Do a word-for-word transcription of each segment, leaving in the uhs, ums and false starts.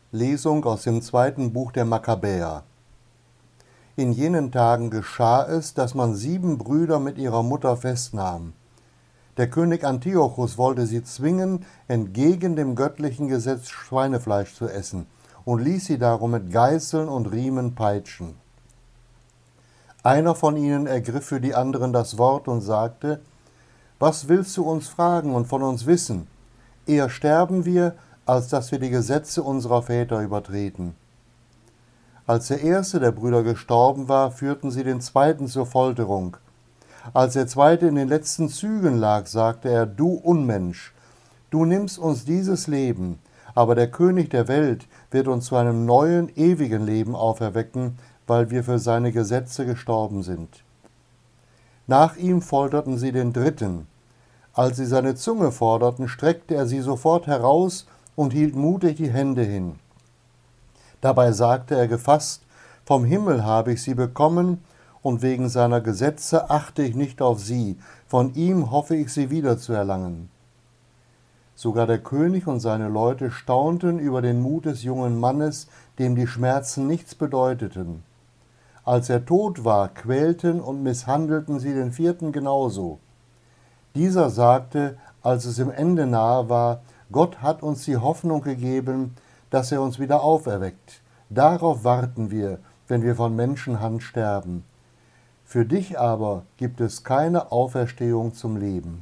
Lesung aus dem zweiten Buch der Makkabäer. In jenen Tagen geschah es, dass man sieben Brüder mit ihrer Mutter festnahm. Der König Antiochus wollte sie zwingen, entgegen dem göttlichen Gesetz Schweinefleisch zu essen, und ließ sie darum mit Geißeln und Riemen peitschen. Einer von ihnen ergriff für die anderen das Wort und sagte: Was willst du uns fragen und von uns wissen? Eher sterben wir, als dass wir die Gesetze unserer Väter übertreten. Als der erste der Brüder gestorben war, führten sie den zweiten zur Folterung. Als der zweite in den letzten Zügen lag, sagte er: Du Unmensch, du nimmst uns dieses Leben, aber der König der Welt wird uns zu einem neuen, ewigen Leben auferwecken, weil wir für seine Gesetze gestorben sind. Nach ihm folterten sie den dritten. Als sie seine Zunge forderten, streckte er sie sofort heraus und hielt mutig die Hände hin. Dabei sagte er gefasst: Vom Himmel habe ich sie bekommen, und wegen seiner Gesetze achte ich nicht auf sie, von ihm hoffe ich sie wiederzuerlangen. Sogar der König und seine Leute staunten über den Mut des jungen Mannes, dem die Schmerzen nichts bedeuteten. Als er tot war, quälten und misshandelten sie den vierten genauso. Dieser sagte, als es im Ende nahe war: Gott hat uns die Hoffnung gegeben, dass er uns wieder auferweckt. Darauf warten wir, wenn wir von Menschenhand sterben. Für dich aber gibt es keine Auferstehung zum Leben.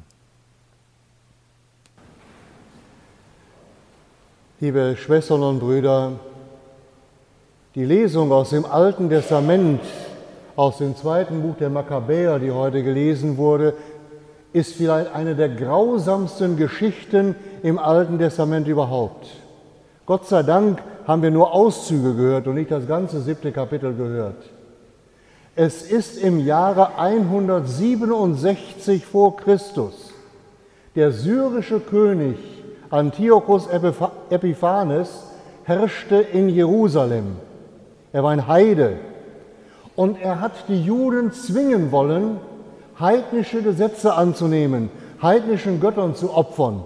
Liebe Schwestern und Brüder, die Lesung aus dem Alten Testament, aus dem zweiten Buch der Makkabäer, die heute gelesen wurde, ist vielleicht eine der grausamsten Geschichten im Alten Testament überhaupt. Gott sei Dank haben wir nur Auszüge gehört und nicht das ganze siebte Kapitel gehört. Es ist im Jahre hundertsiebenundsechzig vor Christus der syrische König Antiochus Epiphanes herrschte in Jerusalem. Er war ein Heide und er hat die Juden zwingen wollen, heidnische Gesetze anzunehmen, heidnischen Göttern zu opfern.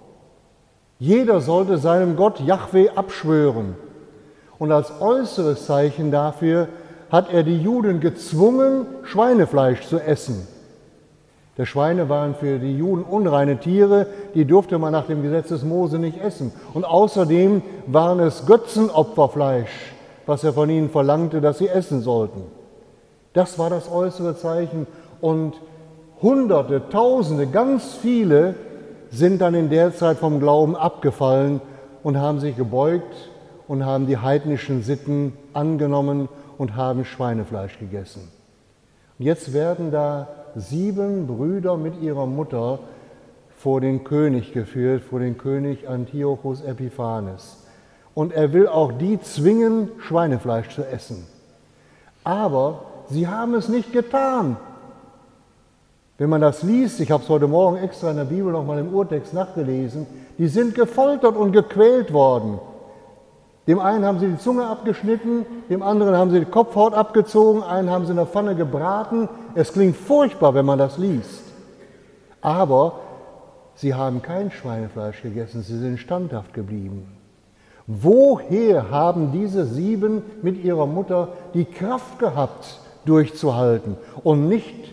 Jeder sollte seinem Gott Jahwe abschwören. Und als äußeres Zeichen dafür hat er die Juden gezwungen, Schweinefleisch zu essen. Die Schweine waren für die Juden unreine Tiere, die durfte man nach dem Gesetz des Mose nicht essen. Und außerdem waren es Götzenopferfleisch, was er von ihnen verlangte, dass sie essen sollten. Das war das äußere Zeichen. Und Hunderte, Tausende, ganz viele sind dann in der Zeit vom Glauben abgefallen und haben sich gebeugt und haben die heidnischen Sitten angenommen und haben Schweinefleisch gegessen. Und jetzt werden da sieben Brüder mit ihrer Mutter vor den König geführt, vor den König Antiochus Epiphanes. Und er will auch die zwingen, Schweinefleisch zu essen. Aber sie haben es nicht getan. Wenn man das liest, ich habe es heute Morgen extra in der Bibel nochmal im Urtext nachgelesen, die sind gefoltert und gequält worden. Dem einen haben sie die Zunge abgeschnitten, dem anderen haben sie die Kopfhaut abgezogen, einen haben sie in der Pfanne gebraten. Es klingt furchtbar, wenn man das liest. Aber sie haben kein Schweinefleisch gegessen, sie sind standhaft geblieben. Woher haben diese sieben mit ihrer Mutter die Kraft gehabt, durchzuhalten und nicht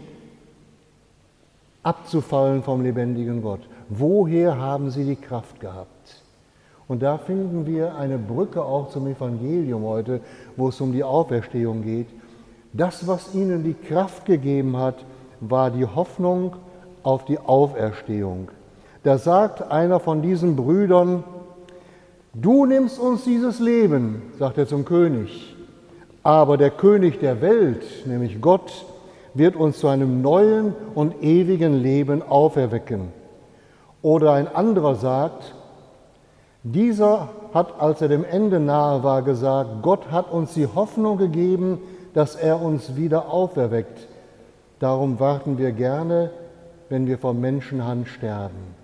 abzufallen vom lebendigen Gott? Woher haben sie die Kraft gehabt? Und da finden wir eine Brücke auch zum Evangelium heute, wo es um die Auferstehung geht. Das, was ihnen die Kraft gegeben hat, war die Hoffnung auf die Auferstehung. Da sagt einer von diesen Brüdern: Du nimmst uns dieses Leben, sagt er zum König, aber der König der Welt, nämlich Gott, wird uns zu einem neuen und ewigen Leben auferwecken. Oder ein anderer sagt: Dieser hat, als er dem Ende nahe war, gesagt: Gott hat uns die Hoffnung gegeben, dass er uns wieder auferweckt. Darum warten wir gerne, wenn wir von Menschenhand sterben.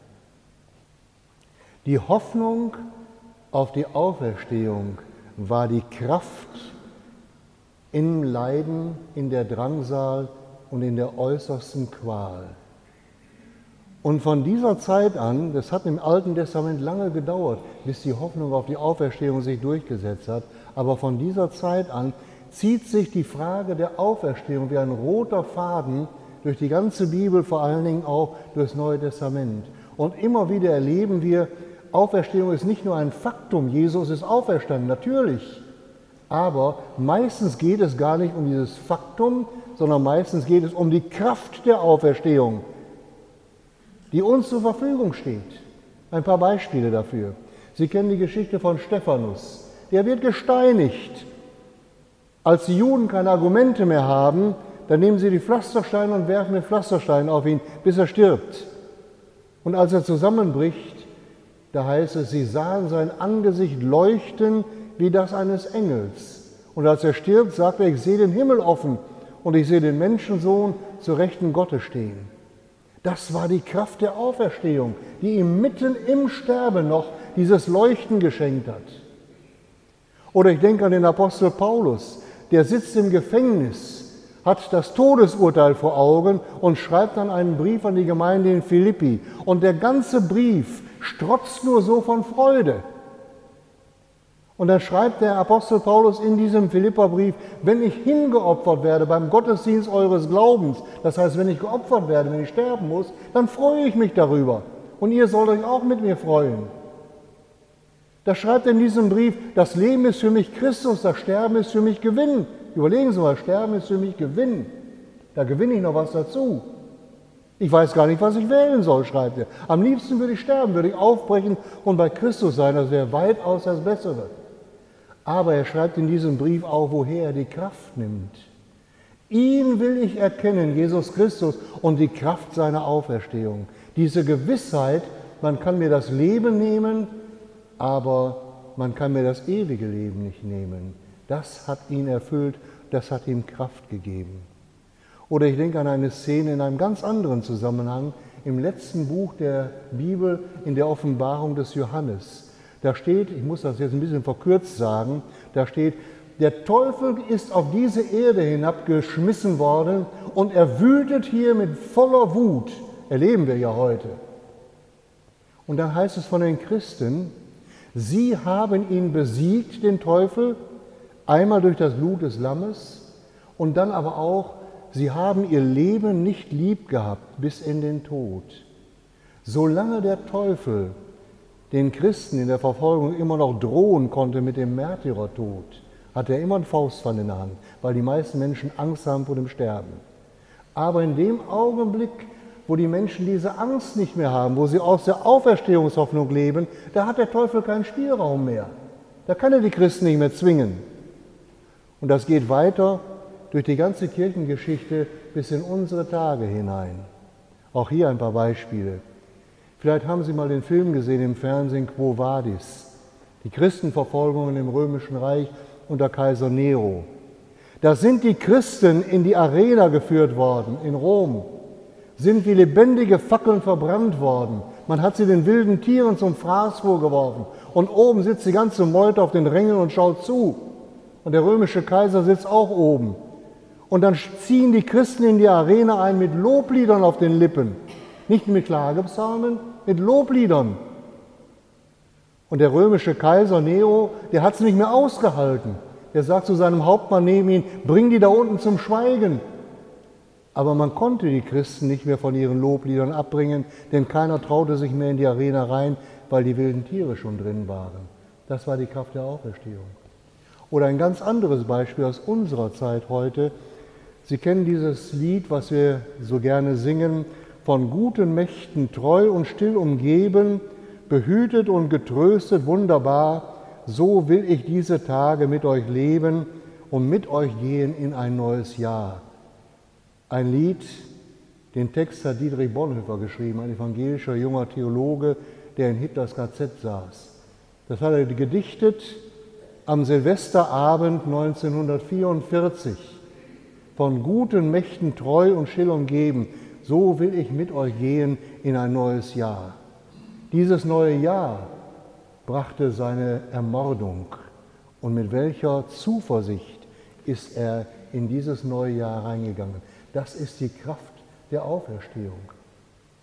Die Hoffnung auf die Auferstehung war die Kraft im Leiden, in der Drangsal und in der äußersten Qual. Und von dieser Zeit an, das hat im Alten Testament lange gedauert, bis die Hoffnung auf die Auferstehung sich durchgesetzt hat, aber von dieser Zeit an zieht sich die Frage der Auferstehung wie ein roter Faden durch die ganze Bibel, vor allen Dingen auch durchs Neue Testament. Und immer wieder erleben wir, Auferstehung ist nicht nur ein Faktum, Jesus ist auferstanden, natürlich. Aber meistens geht es gar nicht um dieses Faktum, sondern meistens geht es um die Kraft der Auferstehung, die uns zur Verfügung steht. Ein paar Beispiele dafür. Sie kennen die Geschichte von Stephanus. Der wird gesteinigt. Als die Juden keine Argumente mehr haben, dann nehmen sie die Pflastersteine und werfen den Pflasterstein auf ihn, bis er stirbt. Und als er zusammenbricht, da heißt es, sie sahen sein Angesicht leuchten wie das eines Engels. Und als er stirbt, sagt er, ich sehe den Himmel offen und ich sehe den Menschensohn zur Rechten Gottes stehen. Das war die Kraft der Auferstehung, die ihm mitten im Sterben noch dieses Leuchten geschenkt hat. Oder ich denke an den Apostel Paulus, der sitzt im Gefängnis, hat das Todesurteil vor Augen und schreibt dann einen Brief an die Gemeinde in Philippi. Und der ganze Brief strotzt nur so von Freude. Und dann schreibt der Apostel Paulus in diesem Philipperbrief, wenn ich hingeopfert werde beim Gottesdienst eures Glaubens, das heißt, wenn ich geopfert werde, wenn ich sterben muss, dann freue ich mich darüber. Und ihr sollt euch auch mit mir freuen. Da schreibt er in diesem Brief, das Leben ist für mich Christus, das Sterben ist für mich Gewinn. Überlegen Sie mal, Sterben ist für mich Gewinn. Da gewinne ich noch was dazu. Ich weiß gar nicht, was ich wählen soll, schreibt er. Am liebsten würde ich sterben, würde ich aufbrechen und bei Christus sein, das wäre weitaus das Bessere. Aber er schreibt in diesem Brief auch, woher er die Kraft nimmt. Ihn will ich erkennen, Jesus Christus, und die Kraft seiner Auferstehung. Diese Gewissheit, man kann mir das Leben nehmen, aber man kann mir das ewige Leben nicht nehmen. Das hat ihn erfüllt, das hat ihm Kraft gegeben. Oder ich denke an eine Szene in einem ganz anderen Zusammenhang, im letzten Buch der Bibel, in der Offenbarung des Johannes. Da steht, ich muss das jetzt ein bisschen verkürzt sagen, da steht, der Teufel ist auf diese Erde hinabgeschmissen worden und er wütet hier mit voller Wut. Erleben wir ja heute. Und dann heißt es von den Christen, sie haben ihn besiegt, den Teufel, einmal durch das Blut des Lammes und dann aber auch, sie haben ihr Leben nicht lieb gehabt bis in den Tod. Solange der Teufel den Christen in der Verfolgung immer noch drohen konnte mit dem Märtyrertod, hat er immer einen Faustpfand in der Hand, weil die meisten Menschen Angst haben vor dem Sterben. Aber in dem Augenblick, wo die Menschen diese Angst nicht mehr haben, wo sie aus der Auferstehungshoffnung leben, da hat der Teufel keinen Spielraum mehr. Da kann er die Christen nicht mehr zwingen. Und das geht weiter durch die ganze Kirchengeschichte bis in unsere Tage hinein. Auch hier ein paar Beispiele. Vielleicht haben Sie mal den Film gesehen im Fernsehen, Quo Vadis, die Christenverfolgungen im Römischen Reich unter Kaiser Nero. Da sind die Christen in die Arena geführt worden, in Rom, sind wie lebendige Fackeln verbrannt worden. Man hat sie den wilden Tieren zum Fraß vorgeworfen und oben sitzt die ganze Meute auf den Rängen und schaut zu. Und der römische Kaiser sitzt auch oben. Und dann ziehen die Christen in die Arena ein mit Lobliedern auf den Lippen. Nicht mit Klagepsalmen, mit Lobliedern. Und der römische Kaiser Nero, der hat es nicht mehr ausgehalten. Der sagt zu seinem Hauptmann neben ihm, bring die da unten zum Schweigen. Aber man konnte die Christen nicht mehr von ihren Lobliedern abbringen, denn keiner traute sich mehr in die Arena rein, weil die wilden Tiere schon drin waren. Das war die Kraft der Auferstehung. Oder ein ganz anderes Beispiel aus unserer Zeit heute. Sie kennen dieses Lied, was wir so gerne singen, von guten Mächten treu und still umgeben, behütet und getröstet, wunderbar, so will ich diese Tage mit euch leben und mit euch gehen in ein neues Jahr. Ein Lied, den Text hat Dietrich Bonhoeffer geschrieben, ein evangelischer junger Theologe, der in Hitlers K Z saß. Das hat er gedichtet am Silvesterabend neunzehnhundertvierundvierzig. Von guten Mächten treu und still umgeben, so will ich mit euch gehen in ein neues Jahr. Dieses neue Jahr brachte seine Ermordung. Und mit welcher Zuversicht ist er in dieses neue Jahr reingegangen? Das ist die Kraft der Auferstehung.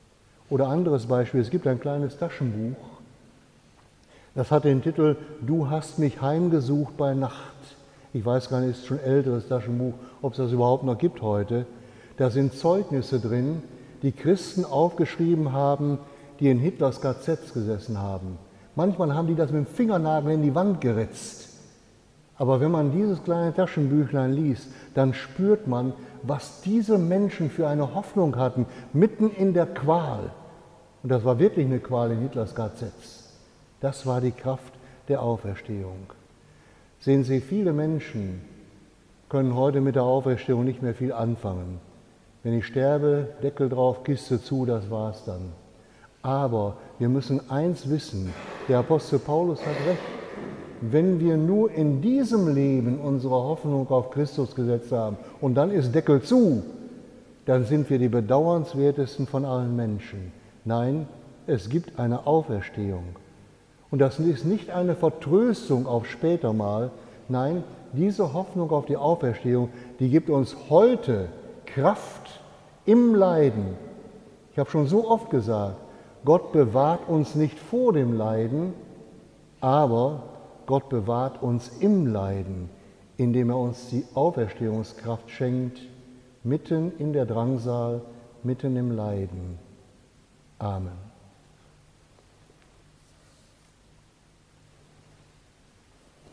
Oder anderes Beispiel, es gibt ein kleines Taschenbuch, das hat den Titel »Du hast mich heimgesucht bei Nacht«. Ich weiß gar nicht, ist schon ein älteres Taschenbuch, ob es das überhaupt noch gibt heute. Da sind Zeugnisse drin, die Christen aufgeschrieben haben, die in Hitlers K Zs gesessen haben. Manchmal haben die das mit dem Fingernagel in die Wand geritzt. Aber wenn man dieses kleine Taschenbüchlein liest, dann spürt man, was diese Menschen für eine Hoffnung hatten, mitten in der Qual. Und das war wirklich eine Qual in Hitlers K Zs. Das war die Kraft der Auferstehung. Sehen Sie, viele Menschen können heute mit der Auferstehung nicht mehr viel anfangen. Wenn ich sterbe, Deckel drauf, Kiste zu, das war's dann. Aber wir müssen eins wissen, der Apostel Paulus hat recht, wenn wir nur in diesem Leben unsere Hoffnung auf Christus gesetzt haben und dann ist Deckel zu, dann sind wir die bedauernswertesten von allen Menschen. Nein, es gibt eine Auferstehung. Und das ist nicht eine Vertröstung auf später mal. Nein, diese Hoffnung auf die Auferstehung, die gibt uns heute Kraft im Leiden. Ich habe schon so oft gesagt, Gott bewahrt uns nicht vor dem Leiden, aber Gott bewahrt uns im Leiden, indem er uns die Auferstehungskraft schenkt, mitten in der Drangsal, mitten im Leiden. Amen.